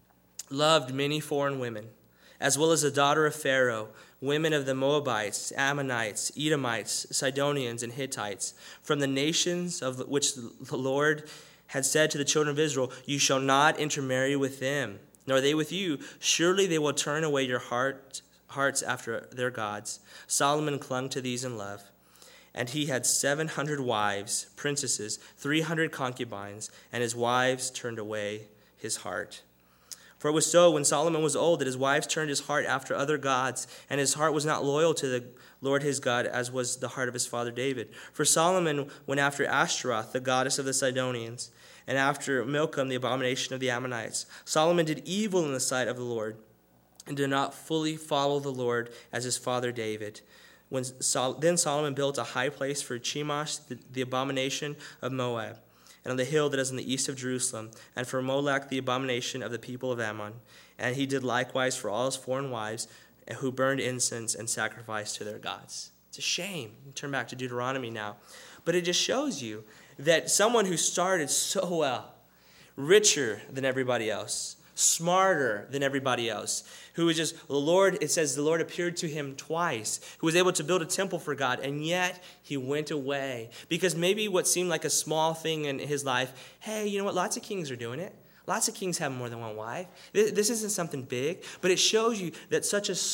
loved many foreign women, as well as the daughter of Pharaoh, women of the Moabites, Ammonites, Edomites, Sidonians, and Hittites, from the nations of which the Lord had said to the children of Israel, you shall not intermarry with them, nor they with you. Surely they will turn away your heart, hearts after their gods. Solomon clung to these in love. And he had seven hundred wives, princesses, three hundred concubines, and his wives turned away his heart. For it was so when Solomon was old that his wives turned his heart after other gods, and his heart was not loyal to the Lord his God, as was the heart of his father David. For Solomon went after Ashtaroth, the goddess of the Sidonians, and after Milcom, the abomination of the Ammonites. Solomon did evil in the sight of the Lord, and did not fully follow the Lord as his father David. When Sol- then Solomon built a high place for Chemosh, the, the abomination of Moab, and on the hill that is in the east of Jerusalem, and for Molech, the abomination of the people of Ammon. And he did likewise for all his foreign wives, who burned incense and sacrificed to their gods. It's a shame. Turn back to Deuteronomy now. But it just shows you that someone who started so well, richer than everybody else, smarter than everybody else, who was just, the Lord, it says the Lord appeared to him twice, who was able to build a temple for God, and yet he went away. Because maybe what seemed like a small thing in his life, hey, you know what, lots of kings are doing it. Lots of kings have more than one wife. This isn't something big, but it shows you that such a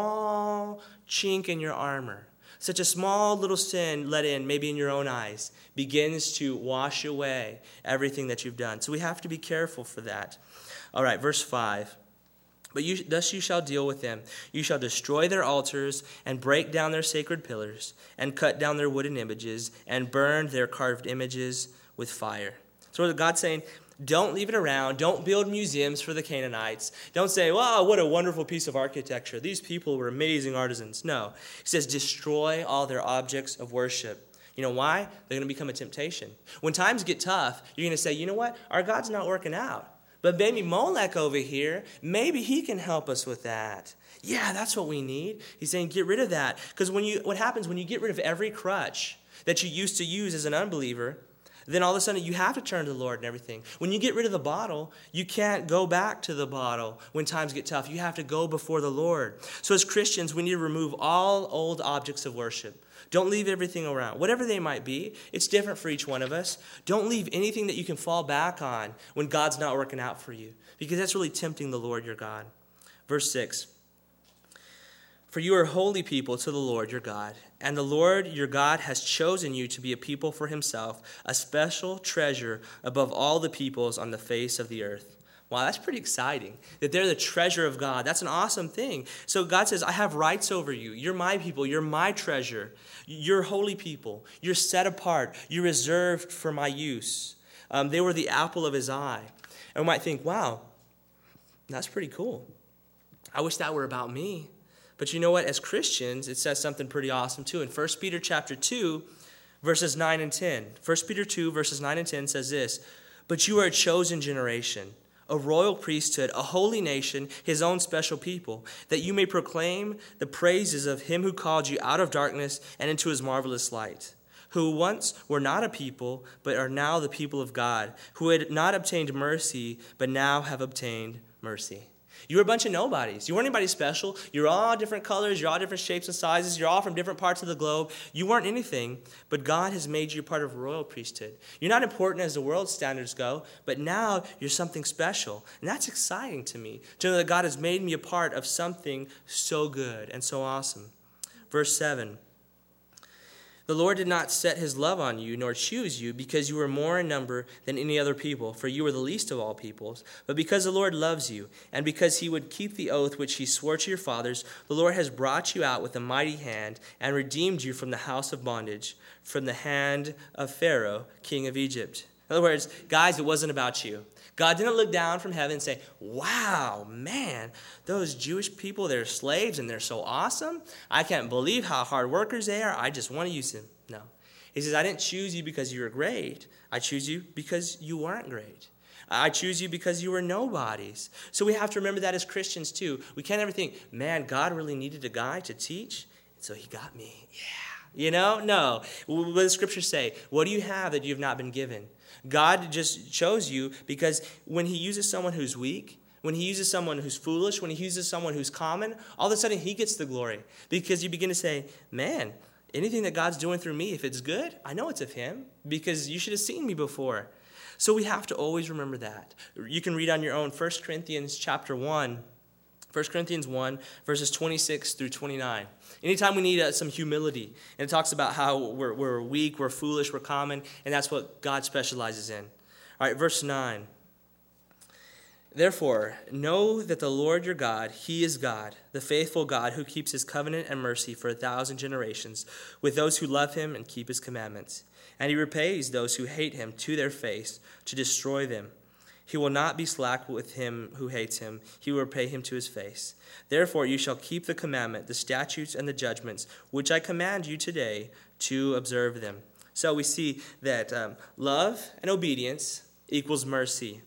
small chink in your armor, such a small little sin let in, maybe in your own eyes, begins to wash away everything that you've done. So we have to be careful for that. All right, verse five. But you, thus you shall deal with them. You shall destroy their altars and break down their sacred pillars and cut down their wooden images and burn their carved images with fire. So God's saying, don't leave it around. Don't build museums for the Canaanites. Don't say, wow, what a wonderful piece of architecture. These people were amazing artisans. No. He says, destroy all their objects of worship. You know why? They're going to become a temptation. When times get tough, you're going to say, you know what? Our God's not working out. But maybe Molech over here, maybe he can help us with that. Yeah, that's what we need. He's saying get rid of that. Because when you, what happens when you get rid of every crutch that you used to use as an unbeliever, then all of a sudden you have to turn to the Lord and everything. When you get rid of the bottle, you can't go back to the bottle when times get tough. You have to go before the Lord. So as Christians, we need to remove all old objects of worship. Don't leave everything around. Whatever they might be, it's different for each one of us. Don't leave anything that you can fall back on when God's not working out for you, because that's really tempting the Lord your God. Verse six. For you are holy people to the Lord your God, and the Lord your God has chosen you to be a people for himself, a special treasure above all the peoples on the face of the earth. Wow, that's pretty exciting, that they're the treasure of God. That's an awesome thing. So God says, I have rights over you. You're my people. You're my treasure. You're holy people. You're set apart. You're reserved for my use. Um, they were the apple of his eye. And we might think, wow, that's pretty cool. I wish that were about me. But you know what? As Christians, it says something pretty awesome too. In First Peter chapter two, verses nine and ten. First Peter two, verses nine and ten says this, but you are a chosen generation, a royal priesthood, a holy nation, his own special people, that you may proclaim the praises of him who called you out of darkness and into his marvelous light. who once were not a people, but are now the people of God, who had not obtained mercy, but now have obtained mercy. You were a bunch of nobodies. You weren't anybody special. You're all different colors. You're all different shapes and sizes. You're all from different parts of the globe. You weren't anything, but God has made you part of a royal priesthood. You're not important as the world's standards go, but now you're something special. And that's exciting to me, to know that God has made me a part of something so good and so awesome. Verse seven. The Lord did not set his love on you, nor choose you, because you were more in number than any other people, for you were the least of all peoples. But because the Lord loves you, and because he would keep the oath which he swore to your fathers, the Lord has brought you out with a mighty hand, and redeemed you from the house of bondage, from the hand of Pharaoh, king of Egypt. In other words, guys, it wasn't about you. God didn't look down from heaven and say, wow, man, those Jewish people, they're slaves and they're so awesome. I can't believe how hard workers they are. I just want to use them. No. He says, I didn't choose you because you were great. I choose you because you weren't great. I choose you because you were nobodies. So we have to remember that as Christians too. We can't ever think, man, God really needed a guy to teach, so he got me. Yeah. You know? No. What does Scripture say? What do you have that you have not been given? God just chose you because when he uses someone who's weak, when he uses someone who's foolish, when he uses someone who's common, all of a sudden he gets the glory. Because you begin to say, man, anything that God's doing through me, if it's good, I know it's of him because you should have seen me before. So we have to always remember that. You can read on your own First Corinthians chapter one, First Corinthians one, verses twenty-six through twenty-nine. Anytime we need uh, some humility, and it talks about how we're, we're weak, we're foolish, we're common, and that's what God specializes in. All right, verse nine. Therefore, know that the Lord your God, he is God, the faithful God who keeps his covenant and mercy for a thousand generations with those who love him and keep his commandments. And he repays those who hate him to their face to destroy them. He will not be slack with him who hates him. He will repay him to his face. Therefore you shall keep the commandment, the statutes, and the judgments, which I command you today to observe them. So we see that um, love and obedience equals mercy.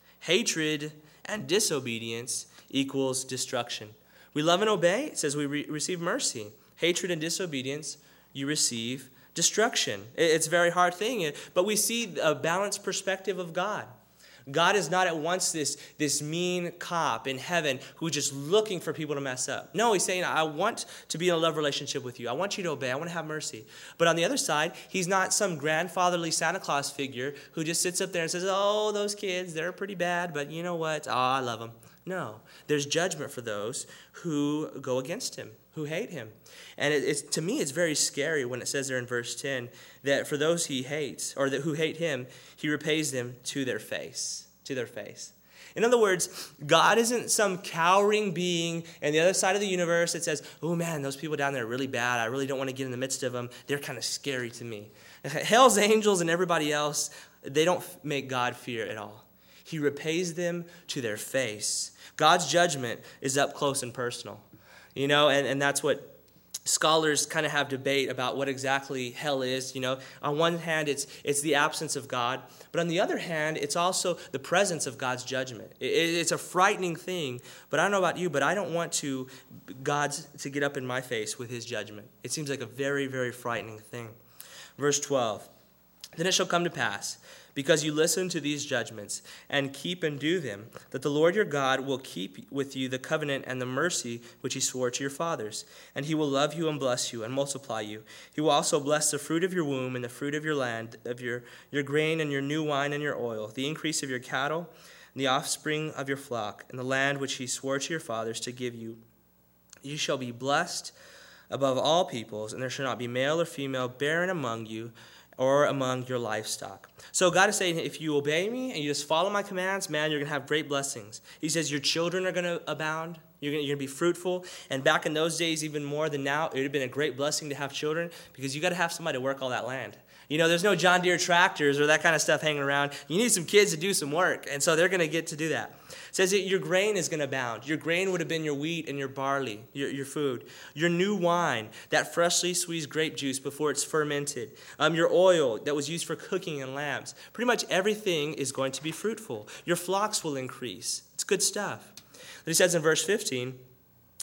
Hatred and disobedience equals destruction. We love and obey, it says we re- receive mercy. Hatred and disobedience, you receive destruction. It's a very hard thing, but we see a balanced perspective of God. God is not at once this, this mean cop in heaven who's just looking for people to mess up. No, he's saying, I want to be in a love relationship with you. I want you to obey. I want to have mercy. But on the other side, he's not some grandfatherly Santa Claus figure who just sits up there and says, oh, those kids, they're pretty bad, but you know what? Oh, I love them. No, there's judgment for those who go against him, who hate him. And it, it's, to me, it's very scary when it says there in verse ten that for those he hates, or that who hate him, he repays them to their face, to their face. In other words, God isn't some cowering being in the other side of the universe that says, oh man, those people down there are really bad. I really don't want to get in the midst of them. They're kind of scary to me. Hell's angels and everybody else, they don't make God fear at all. He repays them to their face. God's judgment is up close and personal. You know, and, and that's what scholars kind of have debate about what exactly hell is. You know, on one hand, it's it's the absence of God. But on the other hand, it's also the presence of God's judgment. It, it's a frightening thing. But I don't know about you, but I don't want to God to get up in my face with his judgment. It seems like a very, very frightening thing. Verse twelve. Then it shall come to pass, because you listen to these judgments and keep and do them, that the Lord your God will keep with you the covenant and the mercy which he swore to your fathers. And he will love you and bless you and multiply you. He will also bless the fruit of your womb and the fruit of your land, of your, your grain and your new wine and your oil, the increase of your cattle and the offspring of your flock, and the land which he swore to your fathers to give you. You shall be blessed above all peoples, and there shall not be male or female barren among you, or among your livestock. So God is saying, if you obey me and you just follow my commands, man, you're going to have great blessings. He says your children are going to abound. You're going to be fruitful. And back in those days, even more than now, it would have been a great blessing to have children because you got to have somebody to work all that land. You know, there's no John Deere tractors or that kind of stuff hanging around. You need some kids to do some work, and so they're going to get to do that. It says that your grain is going to abound. Your grain would have been your wheat and your barley, your, your food. Your new wine, that freshly squeezed grape juice before it's fermented. Um, your oil that was used for cooking in lamps. Pretty much everything is going to be fruitful. Your flocks will increase. It's good stuff. Then he says in verse fifteen,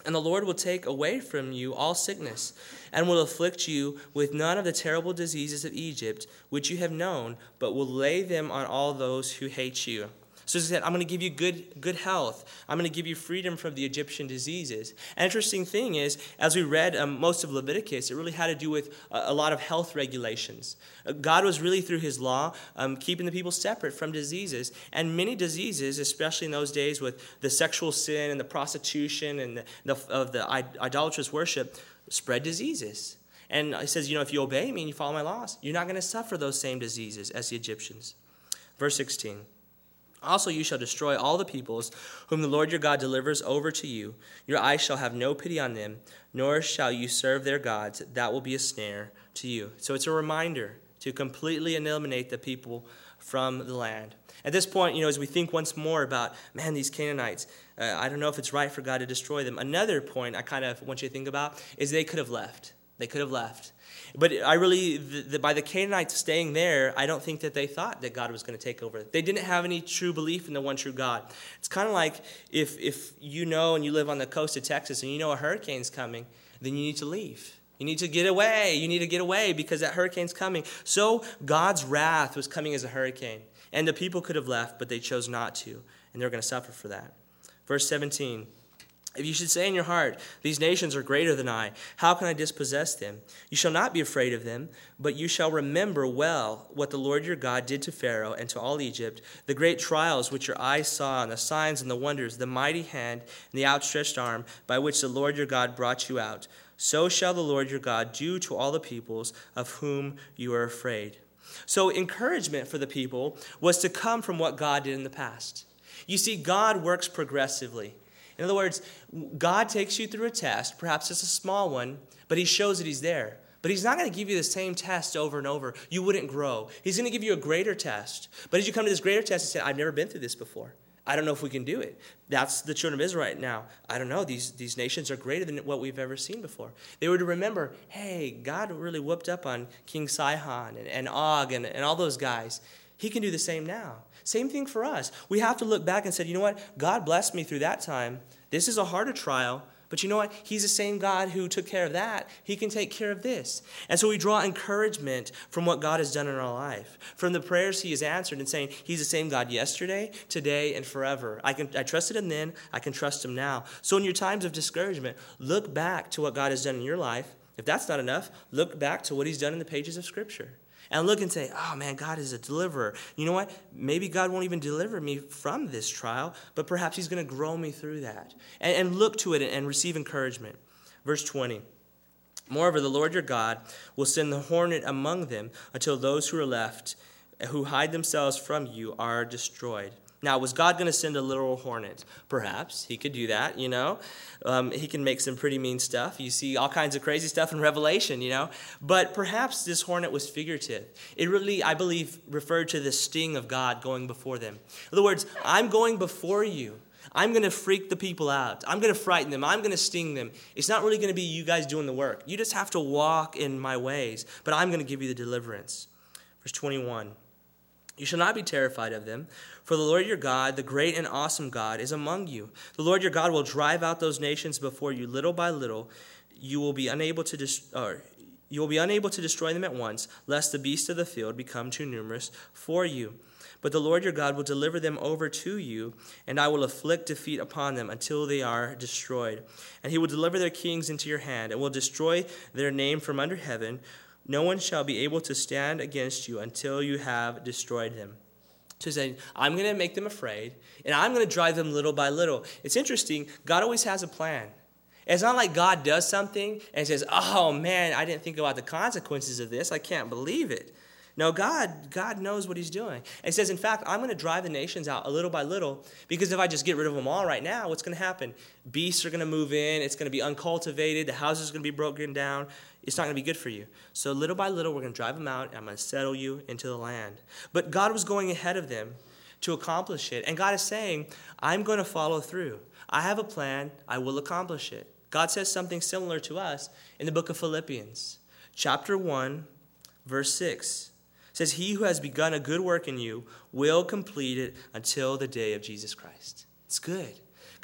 And the Lord will take away from you all sickness, and will afflict you with none of the terrible diseases of Egypt, which you have known, but will lay them on all those who hate you. So he said, I'm going to give you good, good health. I'm going to give you freedom from the Egyptian diseases. An interesting thing is, as we read um, most of Leviticus, it really had to do with a, a lot of health regulations. Uh, God was really, through his law, um, keeping the people separate from diseases. And many diseases, especially in those days with the sexual sin and the prostitution and the, the, of the idolatrous worship, spread diseases. And he says, you know, if you obey me and you follow my laws, you're not going to suffer those same diseases as the Egyptians. Verse sixteen. Also you shall destroy all the peoples whom the Lord your God delivers over to you. Your eyes shall have no pity on them, nor shall you serve their gods. That will be a snare to you. So it's a reminder to completely eliminate the people from the land. At this point, you know, as we think once more about, man, these Canaanites, uh, I don't know if it's right for God to destroy them. Another point I kind of want you to think about is they could have left. They could have left. But I really, the, the, by the Canaanites staying there, I don't think that they thought that God was going to take over. They didn't have any true belief in the one true God. It's kind of like if if you know and you live on the coast of Texas and you know a hurricane's coming, then you need to leave. You need to get away. You need to get away because that hurricane's coming. So God's wrath was coming as a hurricane. And the people could have left, but they chose not to. And they're going to suffer for that. Verse seventeen. If you should say in your heart, these nations are greater than I, how can I dispossess them? You shall not be afraid of them, but you shall remember well what the Lord your God did to Pharaoh and to all Egypt, the great trials which your eyes saw, and the signs and the wonders, the mighty hand and the outstretched arm by which the Lord your God brought you out. So shall the Lord your God do to all the peoples of whom you are afraid. So encouragement for the people was to come from what God did in the past. You see, God works progressively. In other words, God takes you through a test, perhaps it's a small one, but he shows that he's there. But he's not going to give you the same test over and over. You wouldn't grow. He's going to give you a greater test. But as you come to this greater test, you say, I've never been through this before. I don't know if we can do it. That's the children of Israel right now. I don't know. These, these nations are greater than what we've ever seen before. They were to remember, hey, God really whooped up on King Sihon and, and Og and, and all those guys. He can do the same now. Same thing for us. We have to look back and say, you know what? God blessed me through that time. This is a harder trial, but you know what? He's the same God who took care of that. He can take care of this. And so we draw encouragement from what God has done in our life, from the prayers he has answered and saying, he's the same God yesterday, today, and forever. I can I trusted him then. I can trust him now. So in your times of discouragement, look back to what God has done in your life. If that's not enough, look back to what he's done in the pages of Scripture. And look and say, oh man, God is a deliverer. You know what? Maybe God won't even deliver me from this trial, but perhaps he's going to grow me through that. And, and look to it and receive encouragement. Verse twenty. Moreover, the Lord your God will send the hornet among them until those who are left, who hide themselves from you, are destroyed. Now, was God going to send a literal hornet? Perhaps. He could do that, you know. Um, he can make some pretty mean stuff. You see all kinds of crazy stuff in Revelation, you know. But perhaps this hornet was figurative. It really, I believe, referred to the sting of God going before them. In other words, I'm going before you. I'm going to freak the people out. I'm going to frighten them. I'm going to sting them. It's not really going to be you guys doing the work. You just have to walk in my ways. But I'm going to give you the deliverance. Verse twenty-one. You shall not be terrified of them, for the Lord your God, the great and awesome God, is among you. The Lord your God will drive out those nations before you little by little. You will be unable to dis- or you will be unable to destroy them at once, lest the beasts of the field become too numerous for you. But the Lord your God will deliver them over to you, and I will afflict defeat upon them until they are destroyed. And he will deliver their kings into your hand, and will destroy their name from under heaven. No one shall be able to stand against you until you have destroyed them. So he's saying, I'm going to make them afraid, and I'm going to drive them little by little. It's interesting. God always has a plan. It's not like God does something and says, oh, man, I didn't think about the consequences of this. I can't believe it. No, God, God knows what he's doing. And he says, in fact, I'm going to drive the nations out a little by little, because if I just get rid of them all right now, what's going to happen? Beasts are going to move in. It's going to be uncultivated. The houses are going to be broken down. It's not going to be good for you. So little by little, we're going to drive them out, and I'm going to settle you into the land. But God was going ahead of them to accomplish it. And God is saying, I'm going to follow through. I have a plan. I will accomplish it. God says something similar to us in the book of Philippians, chapter one, verse six. It says, he who has begun a good work in you will complete it until the day of Jesus Christ. It's good.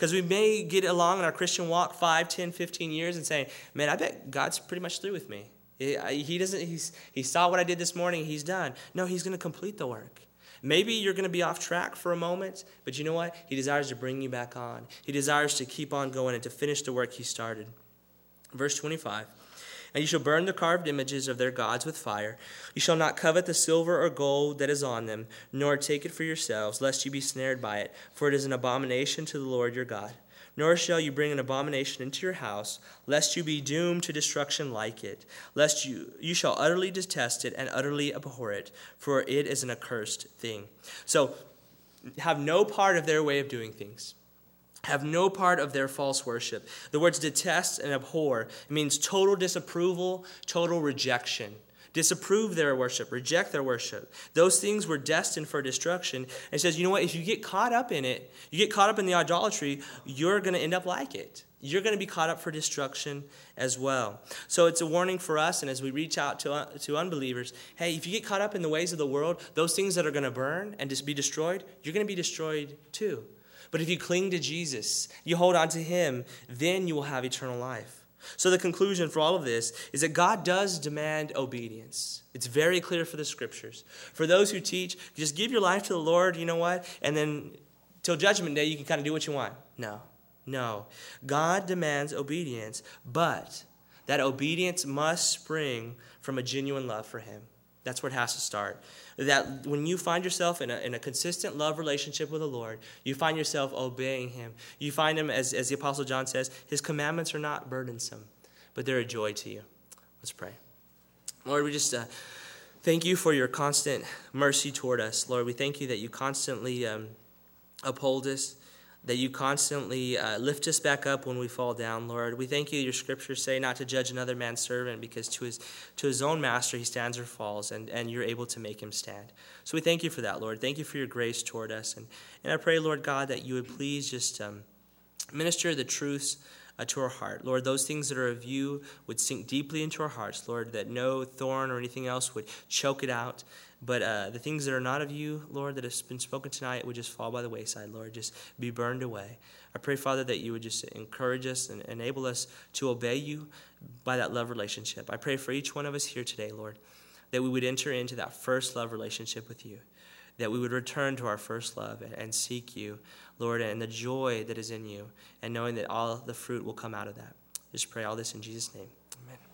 Because we may get along in our Christian walk five, ten, fifteen years and say, man, I bet God's pretty much through with me. He doesn't, he's, he saw what I did this morning, he's done. No, he's going to complete the work. Maybe you're going to be off track for a moment, but you know what? He desires to bring you back on. He desires to keep on going and to finish the work he started. Verse twenty-five, and you shall burn the carved images of their gods with fire. You shall not covet the silver or gold that is on them, nor take it for yourselves, lest you be snared by it, for it is an abomination to the Lord your God. Nor shall you bring an abomination into your house, lest you be doomed to destruction like it. Lest you, you shall utterly detest it and utterly abhor it, for it is an accursed thing. So, have no part of their way of doing things. Have no part of their false worship. The words detest and abhor, it means total disapproval, total rejection. Disapprove their worship, reject their worship. Those things were destined for destruction. And it says, you know what, if you get caught up in it, you get caught up in the idolatry, you're going to end up like it. You're going to be caught up for destruction as well. So it's a warning for us, and as we reach out to, uh, to unbelievers, hey, if you get caught up in the ways of the world, those things that are going to burn and just be destroyed, you're going to be destroyed too. But if you cling to Jesus, you hold on to him, then you will have eternal life. So the conclusion for all of this is that God does demand obedience. It's very clear for the scriptures. For those who teach, just give your life to the Lord, you know what? And then till judgment day, you can kind of do what you want. No, no. God demands obedience, but that obedience must spring from a genuine love for him. That's where it has to start. That when you find yourself in a, in a consistent love relationship with the Lord, you find yourself obeying him. You find him, as, as the Apostle John says, his commandments are not burdensome, but they're a joy to you. Let's pray. Lord, we just uh, thank you for your constant mercy toward us. Lord, we thank you that you constantly um, uphold us, that you constantly uh, lift us back up when we fall down, Lord. We thank you your scriptures say not to judge another man's servant, because to his to his own master he stands or falls, and, and you're able to make him stand. So we thank you for that, Lord. Thank you for your grace toward us. And, and I pray, Lord God, that you would please just um, minister the truths uh, to our heart. Lord, those things that are of you would sink deeply into our hearts, Lord, that no thorn or anything else would choke it out. But uh, the things that are not of you, Lord, that has been spoken tonight would just fall by the wayside, Lord, just be burned away. I pray, Father, that you would just encourage us and enable us to obey you by that love relationship. I pray for each one of us here today, Lord, that we would enter into that first love relationship with you, that we would return to our first love and, and seek you, Lord, and the joy that is in you, and knowing that all the fruit will come out of that. Just pray all this in Jesus' name. Amen.